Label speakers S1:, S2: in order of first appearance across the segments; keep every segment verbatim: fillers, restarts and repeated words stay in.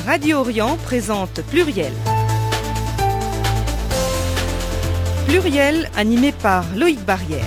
S1: Radio Orient présente Pluriel. Pluriel animé par Loïc Barrière.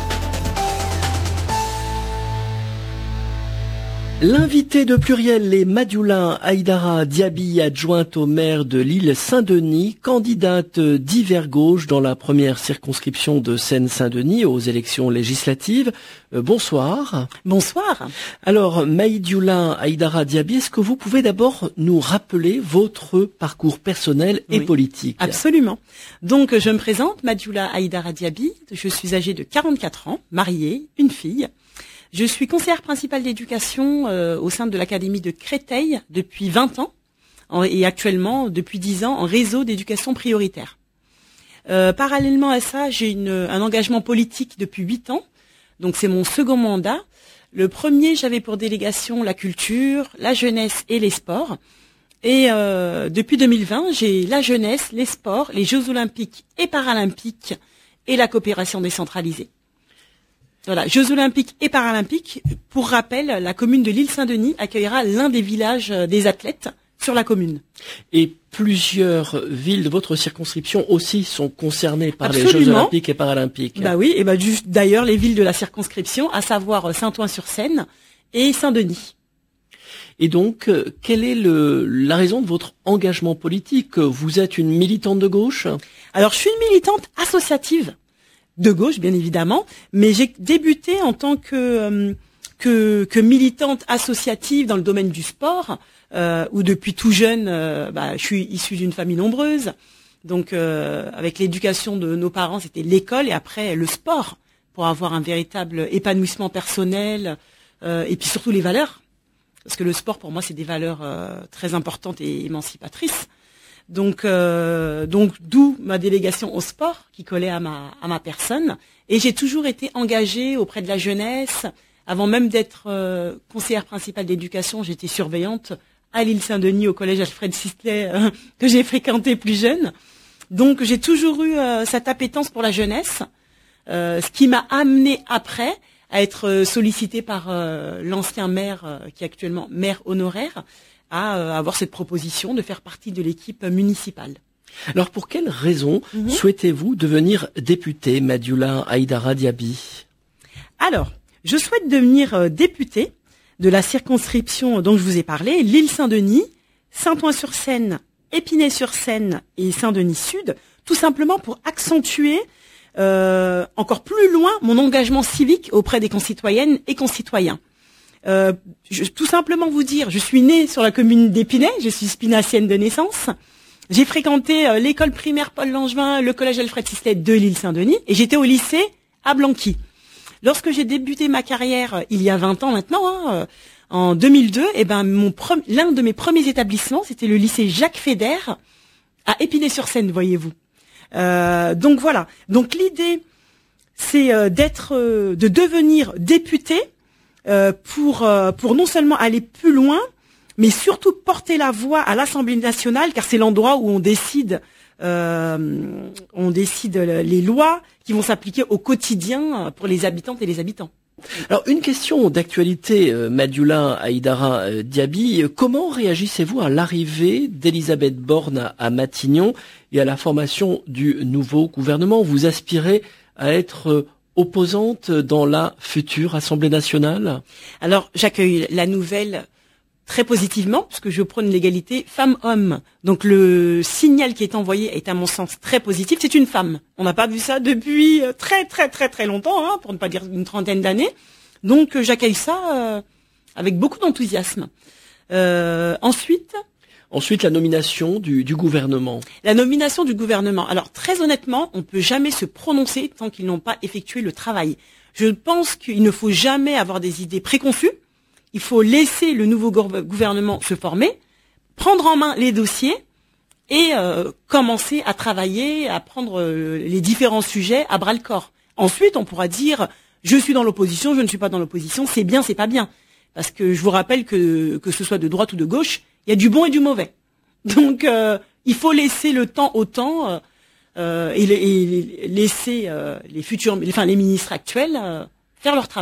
S2: L'invité de Pluriel est Madioula Haïdara Diaby, adjointe au maire de l'île Saint-Denis, candidate d'hiver gauche dans la première circonscription de Seine-Saint-Denis aux élections législatives. Euh, bonsoir.
S3: Bonsoir.
S2: Alors, Madioula Haïdara Diaby, est-ce que vous pouvez d'abord nous rappeler votre parcours personnel et
S3: oui,
S2: politique?
S3: Absolument. Donc, je me présente, Madioula Haïdara Diaby. Je suis âgée de quarante-quatre ans, mariée, une fille. Je suis conseillère principale d'éducation euh, au sein de l'académie de Créteil depuis vingt ans en, et actuellement depuis dix ans en réseau d'éducation prioritaire. Euh, parallèlement à ça, j'ai une, un engagement politique depuis huit ans, donc c'est mon second mandat. Le premier, j'avais pour délégation la culture, la jeunesse et les sports. Et euh, depuis deux mille vingt, j'ai la jeunesse, les sports, les Jeux olympiques et paralympiques et la coopération décentralisée. Voilà, Jeux olympiques et paralympiques. Pour rappel, la commune de l'île Saint-Denis accueillera l'un des villages des athlètes sur la commune.
S2: Et plusieurs villes de votre circonscription aussi sont concernées par
S3: Absolument.
S2: les Jeux olympiques et paralympiques.
S3: Bah oui, et bah juste d'ailleurs les villes de la circonscription, à savoir Saint-Ouen-sur-Seine et Saint-Denis.
S2: Et donc, quelle est le, la raison de votre engagement politique? Vous êtes une militante de gauche?
S3: Alors, je suis une militante associative. De gauche, bien évidemment, mais j'ai débuté en tant que euh, que, que militante associative dans le domaine du sport, euh, où depuis tout jeune, euh, bah, je suis issue d'une famille nombreuse. Donc, euh, avec l'éducation de nos parents, c'était l'école et après le sport pour avoir un véritable épanouissement personnel euh, et puis surtout les valeurs, parce que le sport pour moi c'est des valeurs euh, très importantes et émancipatrices. Donc, euh, donc d'où ma délégation au sport qui collait à ma à ma personne. Et j'ai toujours été engagée auprès de la jeunesse. Avant même d'être euh, conseillère principale d'éducation, j'étais surveillante à l'île Saint-Denis au collège Alfred Sisley euh, que j'ai fréquenté plus jeune. Donc j'ai toujours eu euh, cette appétence pour la jeunesse, euh, ce qui m'a amenée après à être sollicitée par euh, l'ancien maire euh, qui est actuellement maire honoraire, à euh, avoir cette proposition de faire partie de l'équipe municipale.
S2: Alors pour quelles raisons mm-hmm. souhaitez-vous devenir députée, Madioula Haïdara Diaby?
S3: Alors, je souhaite devenir euh, députée de la circonscription dont je vous ai parlé, l'île Saint-Denis, Saint-Ouen-sur-Seine, Épinay-sur-Seine et Saint-Denis-Sud, tout simplement pour accentuer euh, encore plus loin mon engagement civique auprès des concitoyennes et concitoyens. Euh, je, tout simplement vous dire, je suis née sur la commune d'Épinay, je suis spinacienne de naissance. J'ai fréquenté euh, l'école primaire Paul Langevin, le collège Alfred Sisley de l'île Saint-Denis, et j'étais au lycée à Blanqui. Lorsque j'ai débuté ma carrière, euh, il y a vingt ans maintenant, hein, euh, en deux mille deux, eh ben mon pre- l'un de mes premiers établissements, c'était le lycée Jacques Fédère à Épinay-sur-Seine, voyez-vous. Euh, donc voilà. Donc l'idée, c'est euh, d'être, euh, de devenir députée. Euh, pour euh, pour non seulement aller plus loin, mais surtout porter la voix à l'Assemblée nationale, car c'est l'endroit où on décide euh, on décide les lois qui vont s'appliquer au quotidien pour les habitantes et les habitants.
S2: Alors une question d'actualité, euh, Madioula Haïdara euh, Diaby, comment réagissez-vous à l'arrivée d'Elisabeth Borne à, à Matignon et à la formation du nouveau gouvernement? Vous aspirez à être euh, opposante dans la future Assemblée nationale?
S3: Alors, j'accueille la nouvelle très positivement, puisque je prône l'égalité femmes-hommes. Donc, le signal qui est envoyé est, à mon sens, très positif. C'est une femme. On n'a pas vu ça depuis très, très, très, très longtemps, hein, pour ne pas dire une trentaine d'années. Donc, j'accueille ça euh, avec beaucoup d'enthousiasme. Euh, ensuite...
S2: Ensuite, la nomination du, du gouvernement.
S3: La nomination du gouvernement. Alors, très honnêtement, on ne peut jamais se prononcer tant qu'ils n'ont pas effectué le travail. Je pense qu'il ne faut jamais avoir des idées préconçues. Il faut laisser le nouveau gouvernement se former, prendre en main les dossiers et euh, commencer à travailler, à prendre euh, les différents sujets à bras-le-corps. Ensuite, on pourra dire « je suis dans l'opposition, je ne suis pas dans l'opposition, c'est bien, c'est pas bien ». Parce que je vous rappelle que que ce soit de droite ou de gauche, il y a du bon et du mauvais. Donc, euh, il faut laisser le temps au temps euh, et, et laisser euh, les futurs, enfin les ministres actuels euh, faire leur travail.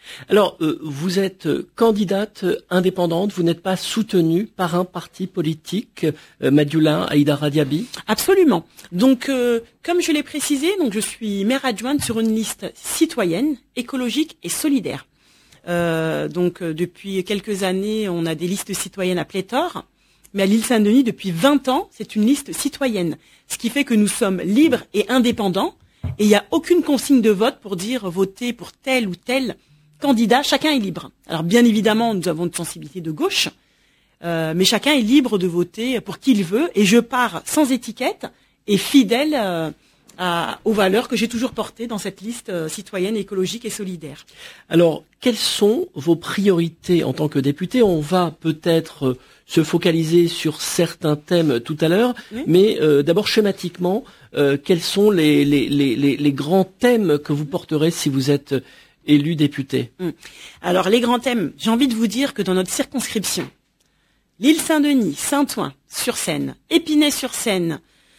S2: Alors, euh, vous êtes candidate indépendante, vous n'êtes pas soutenue par un parti politique, euh, Madioula Haïdara Diaby?
S3: Absolument. Donc, euh, comme je l'ai précisé, donc je suis maire adjointe sur une liste citoyenne, écologique et solidaire. Euh, donc, euh, depuis quelques années, on a des listes citoyennes à pléthore, mais à l'île Saint-Denis, depuis vingt ans, c'est une liste citoyenne. Ce qui fait que nous sommes libres et indépendants, et il n'y a aucune consigne de vote pour dire voter pour tel ou tel candidat, chacun est libre. Alors bien évidemment, nous avons une sensibilité de gauche, euh, mais chacun est libre de voter pour qui il veut, et je pars sans étiquette et fidèle euh, à, aux valeurs que j'ai toujours portées dans cette liste euh, citoyenne, écologique et solidaire.
S2: Alors, quelles sont vos priorités en tant que député? On va peut-être euh, se focaliser sur certains thèmes tout à l'heure, oui. mais euh, d'abord schématiquement, euh, quels sont les, les, les, les, les grands thèmes que vous porterez si vous êtes élu député?
S3: Alors, les grands thèmes, j'ai envie de vous dire que dans notre circonscription, l'île Saint-Denis, Saint-Ouen, sur Seine, Épinay-sur-Seine,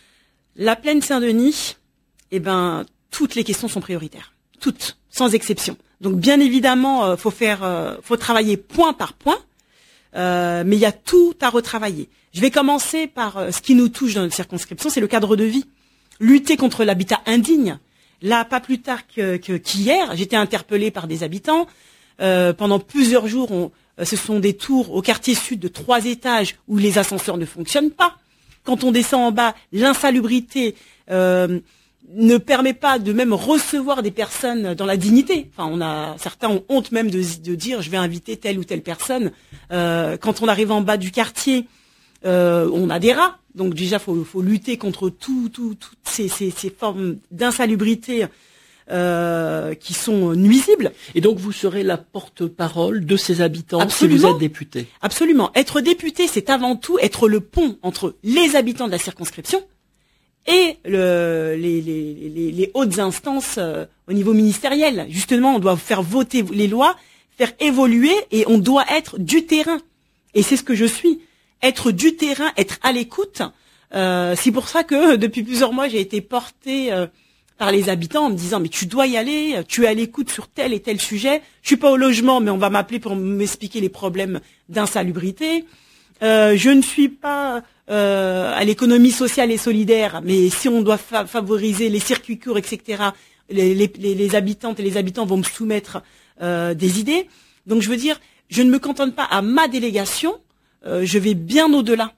S3: la plaine Saint-Denis, eh ben, toutes les questions sont prioritaires. Toutes, sans exception. Donc, bien évidemment, euh, faut faire, euh, faut travailler point par point, euh, mais il y a tout à retravailler. Je vais commencer par euh, ce qui nous touche dans notre circonscription, c'est le cadre de vie. Lutter contre l'habitat indigne. Là, pas plus tard que, que, qu'hier, j'étais interpellée par des habitants. Euh, pendant plusieurs jours, on, euh, ce sont des tours au quartier sud de trois étages où les ascenseurs ne fonctionnent pas. Quand on descend en bas, l'insalubrité euh, ne permet pas de même recevoir des personnes dans la dignité. Enfin, on a certains ont honte même de, de dire je vais inviter telle ou telle personne. Euh, quand on arrive en bas du quartier, euh, on a des rats. Donc déjà, faut, faut lutter contre tout, tout, toutes ces, ces, ces formes d'insalubrité euh, qui sont nuisibles.
S2: Et donc, vous serez la porte-parole de ces habitants
S3: Absolument.
S2: si vous êtes député.
S3: Absolument. Être député, c'est avant tout être le pont entre les habitants de la circonscription et le, les, les, les, les hautes instances euh, au niveau ministériel. Justement, on doit faire voter les lois, faire évoluer, et on doit être du terrain. Et c'est ce que je suis. Être du terrain, être à l'écoute. Euh, c'est pour ça que depuis plusieurs mois, j'ai été portée euh, par les habitants en me disant mais tu dois y aller, tu es à l'écoute sur tel et tel sujet. Je suis pas au logement, mais on va m'appeler pour m'expliquer les problèmes d'insalubrité. Euh, je ne suis pas euh, à l'économie sociale et solidaire, mais si on doit fa- favoriser les circuits courts, et cetera, les, les, les habitantes et les habitants vont me soumettre euh, des idées. Donc je veux dire, je ne me cantonne pas à ma délégation. Euh, je vais bien au-delà.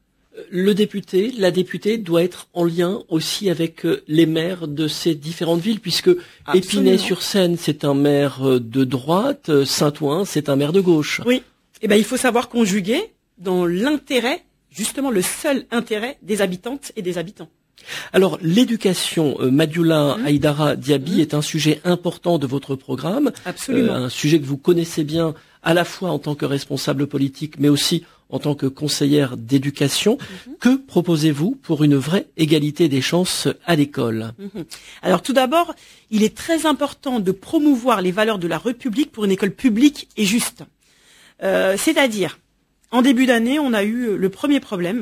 S2: Le député, la députée doit être en lien aussi avec les maires de ces différentes villes, puisque Épinay-sur-Seine, c'est un maire de droite, Saint-Ouen, c'est un maire de gauche.
S3: Oui. Eh ben, il faut savoir conjuguer dans l'intérêt, justement le seul intérêt des habitantes et des habitants.
S2: Alors, l'éducation, euh, Madioula
S3: mmh.
S2: Haïdara Diaby
S3: mmh.
S2: est un sujet important de votre programme.
S3: Absolument.
S2: Euh, un sujet que vous connaissez bien à la fois en tant que responsable politique, mais aussi en tant que conseillère d'éducation. Mmh. Que proposez-vous pour une vraie égalité des chances à l'école?
S3: mmh. Alors, tout d'abord, il est très important de promouvoir les valeurs de la République pour une école publique et juste. Euh, c'est-à-dire, en début d'année, on a eu le premier problème.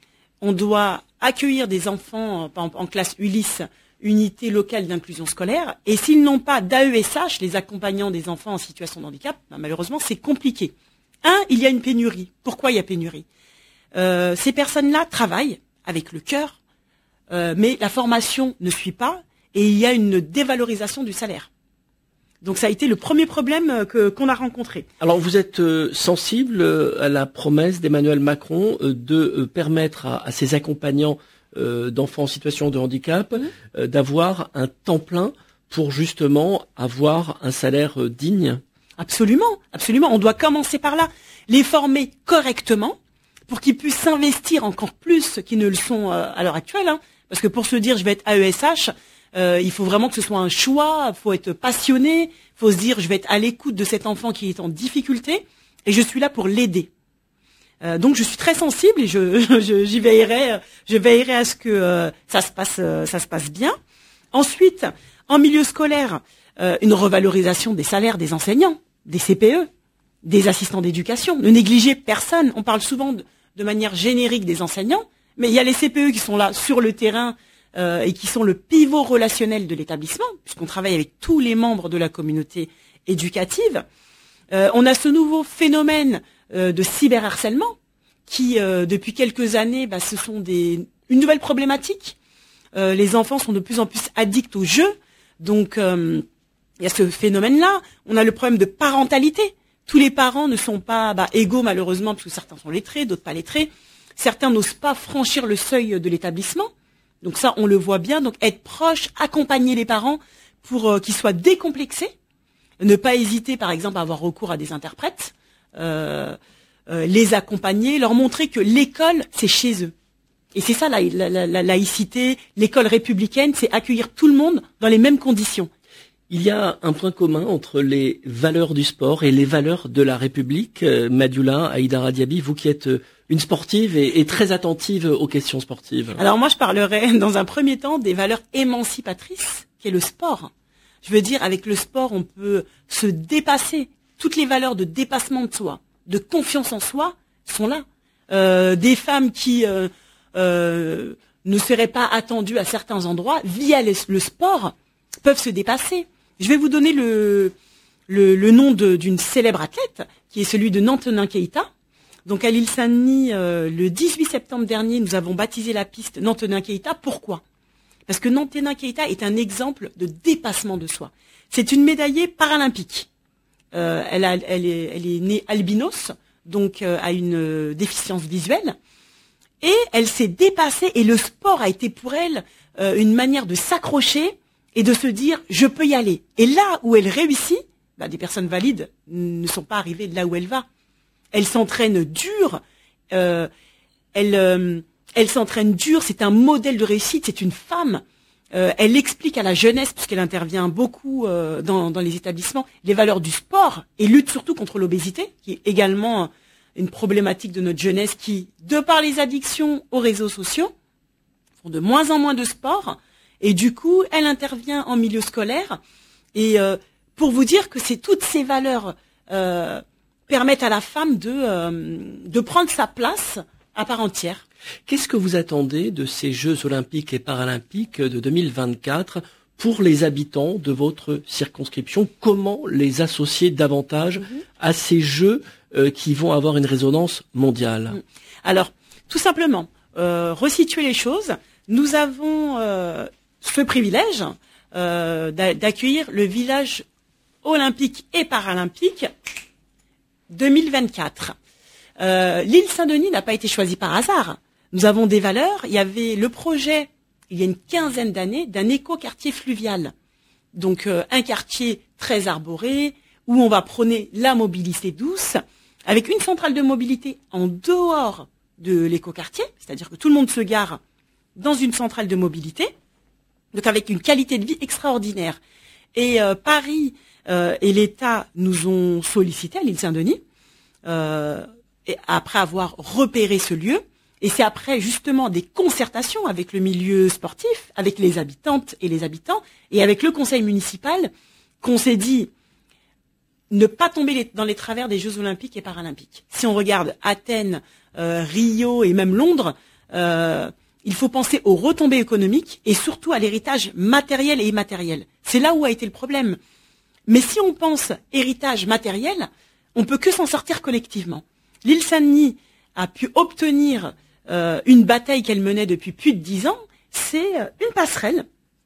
S3: On doit accueillir des enfants, par exemple, en classe Ulysse, unité locale d'inclusion scolaire, et s'ils n'ont pas d'A E S H, les accompagnants des enfants en situation de handicap, ben malheureusement, c'est compliqué. Un, il y a une pénurie. Pourquoi il y a pénurie? euh, Ces personnes-là travaillent avec le cœur, euh, mais la formation ne suit pas, et il y a une dévalorisation du salaire. Donc ça a été le premier problème que qu'on a rencontré.
S2: Alors vous êtes euh, sensible euh, à la promesse d'Emmanuel Macron euh, de euh, permettre à, à ses accompagnants euh, d'enfants en situation de handicap mmh. euh, d'avoir un temps plein pour justement avoir un salaire euh, digne?
S3: Absolument, absolument. On doit commencer par là, les former correctement pour qu'ils puissent s'investir encore plus qu'ils ne le sont euh, à l'heure actuelle. Hein. Parce que pour se dire je vais être A E S H, Euh, il faut vraiment que ce soit un choix, il faut être passionné, il faut se dire je vais être à l'écoute de cet enfant qui est en difficulté et je suis là pour l'aider. Euh, donc je suis très sensible et je, je j'y veillerai, je veillerai à ce que euh, ça se passe, euh, ça se passe bien. Ensuite, en milieu scolaire, euh, une revalorisation des salaires des enseignants, des C P E, des assistants d'éducation. Ne négligez personne. On parle souvent de, de manière générique des enseignants, mais il y a les C P E qui sont là sur le terrain. Euh, et qui sont le pivot relationnel de l'établissement, puisqu'on travaille avec tous les membres de la communauté éducative. Euh, on a ce nouveau phénomène euh, de cyberharcèlement qui, euh, depuis quelques années, bah, ce sont des une nouvelle problématique. Euh, les enfants sont de plus en plus addicts aux jeux, donc euh, il y a ce phénomène-là. On a le problème de parentalité. Tous les parents ne sont pas bah, égaux malheureusement, parce que certains sont lettrés, d'autres pas lettrés. Certains n'osent pas franchir le seuil de l'établissement. Donc ça, on le voit bien. Donc être proche, accompagner les parents pour euh, qu'ils soient décomplexés. Ne pas hésiter, par exemple, à avoir recours à des interprètes. Euh, euh, les accompagner, leur montrer que l'école, c'est chez eux. Et c'est ça la, la, la, la laïcité, l'école républicaine, c'est accueillir tout le monde dans les mêmes conditions.
S2: Il y a un point commun entre les valeurs du sport et les valeurs de la République. Euh, Madioula Haïdara Diaby, vous qui êtes euh, une sportive et, et très attentive aux questions sportives.
S3: Alors moi, je parlerai dans un premier temps des valeurs émancipatrices, qui est le sport. Je veux dire, avec le sport, on peut se dépasser. Toutes les valeurs de dépassement de soi, de confiance en soi, sont là. Euh, des femmes qui euh, euh, ne seraient pas attendues à certains endroits, via les, le sport, peuvent se dépasser. Je vais vous donner le, le, le nom de, d'une célèbre athlète, qui est celui de Nantenin Keita. Donc à l'île Saint-Denis, euh, le dix-huit septembre dernier, nous avons baptisé la piste Nantenin Keita. Pourquoi ? Parce que Nantenin Keita est un exemple de dépassement de soi. C'est une médaillée paralympique. Euh, elle, a, elle, est, elle est née albinos, donc euh, a une euh, déficience visuelle. Et elle s'est dépassée et le sport a été pour elle euh, une manière de s'accrocher et de se dire « je peux y aller ». Et là où elle réussit, bah, des personnes valides ne sont pas arrivées là où elle va. Elle s'entraîne dur, euh, elle, euh, elle s'entraîne dur, c'est un modèle de réussite, c'est une femme. Euh, elle explique à la jeunesse, puisqu'elle intervient beaucoup euh, dans, dans les établissements, les valeurs du sport et lutte surtout contre l'obésité, qui est également une problématique de notre jeunesse qui, de par les addictions aux réseaux sociaux, font de moins en moins de sport. Et du coup, elle intervient en milieu scolaire. Et euh, pour vous dire que c'est toutes ces valeurs euh, permettent à la femme de, euh, de prendre sa place à part entière.
S2: Qu'est-ce que vous attendez de ces Jeux olympiques et paralympiques de deux mille vingt-quatre pour les habitants de votre circonscription? Comment les associer davantage mmh. à ces Jeux euh, qui vont avoir une résonance mondiale?
S3: mmh. Alors, tout simplement, euh, resituer les choses. Nous avons euh, ce privilège euh, d'accueillir le village olympique et paralympique deux mille vingt-quatre. Euh, l'île Saint-Denis n'a pas été choisie par hasard. Nous avons des valeurs. Il y avait le projet, il y a une quinzaine d'années, d'un éco-quartier fluvial. Donc euh, un quartier très arboré, où on va prôner la mobilité douce, avec une centrale de mobilité en dehors de l'éco-quartier, c'est-à-dire que tout le monde se gare dans une centrale de mobilité, donc avec une qualité de vie extraordinaire. Et euh, Paris euh, et l'État nous ont sollicité à l'île Saint-Denis, euh, et après avoir repéré ce lieu, et c'est après justement des concertations avec le milieu sportif, avec les habitantes et les habitants, et avec le conseil municipal, qu'on s'est dit ne pas tomber les, dans les travers des Jeux olympiques et paralympiques. Si on regarde Athènes, euh, Rio et même Londres, euh, il faut penser aux retombées économiques et surtout à l'héritage matériel et immatériel. C'est là où a été le problème. Mais si on pense héritage matériel, on peut que s'en sortir collectivement. L'île Saint-Denis a pu obtenir euh, une bataille qu'elle menait depuis plus de dix ans, c'est une passerelle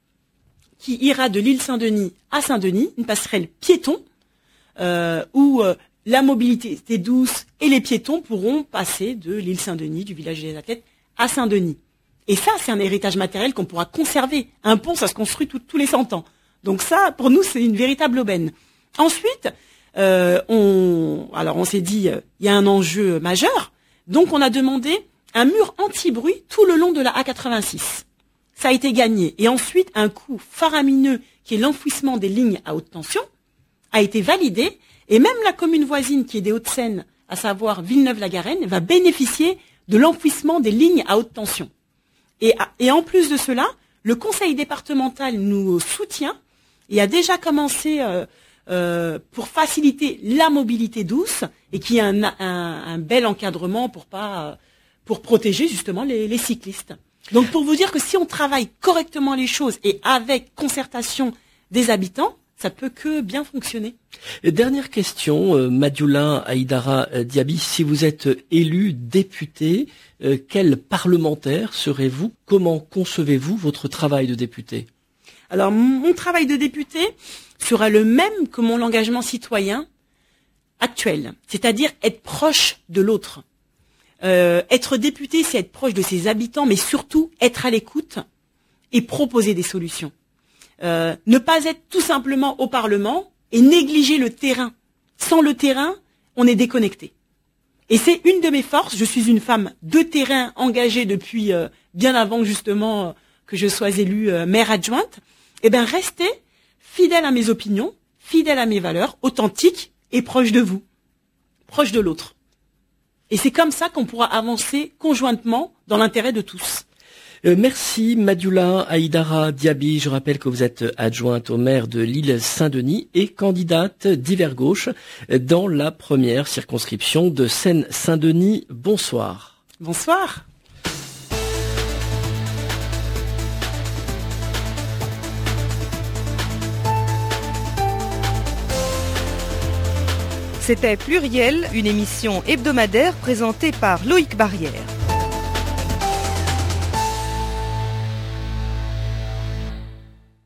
S3: qui ira de l'île Saint-Denis à Saint-Denis, une passerelle piéton, euh, où euh, la mobilité est douce et les piétons pourront passer de l'île Saint-Denis, du village des athlètes, à Saint-Denis. Et ça, c'est un héritage matériel qu'on pourra conserver. Un pont, ça se construit tout, tous les cent ans. Donc ça, pour nous, c'est une véritable aubaine. Ensuite, euh, on, alors on s'est dit, il euh, y a un enjeu majeur. Donc on a demandé un mur anti-bruit tout le long de la A quatre-vingt-six. Ça a été gagné. Et ensuite, un coût faramineux, qui est l'enfouissement des lignes à haute tension, a été validé. Et même la commune voisine, qui est des Hauts-de-Seine, à savoir Villeneuve-la-Garenne, va bénéficier de l'enfouissement des lignes à haute tension. Et, et en plus de cela, le conseil départemental nous soutient et a déjà commencé euh, euh, pour faciliter la mobilité douce et qui a un, un, un bel encadrement pour pas pour protéger justement les, les cyclistes. Donc pour vous dire que si on travaille correctement les choses et avec concertation des habitants, ça peut que bien fonctionner.
S2: Et dernière question, euh, Madioula Haïdara Diaby, si vous êtes élu député, euh, quel parlementaire serez-vous? Comment concevez-vous votre travail de député?
S3: Alors, mon travail de député sera le même que mon engagement citoyen actuel, c'est-à-dire être proche de l'autre. Euh, être député, c'est être proche de ses habitants, mais surtout être à l'écoute et proposer des solutions. Euh, ne pas être tout simplement au Parlement et négliger le terrain. Sans le terrain, on est déconnecté. Et c'est une de mes forces. Je suis une femme de terrain engagée depuis euh, bien avant justement euh, que je sois élue euh, maire adjointe. Eh bien, restez fidèle à mes opinions, fidèle à mes valeurs, authentique et proche de vous, proche de l'autre. Et c'est comme ça qu'on pourra avancer conjointement dans l'intérêt de tous.
S2: Euh, merci Madioula Haïdara Diaby. Je rappelle que vous êtes adjointe au maire de l'île Saint-Denis et candidate d'Hiver Gauche dans la première circonscription de Seine-Saint-Denis. Bonsoir.
S3: Bonsoir.
S1: C'était Pluriel, une émission hebdomadaire présentée par Loïc Barrière.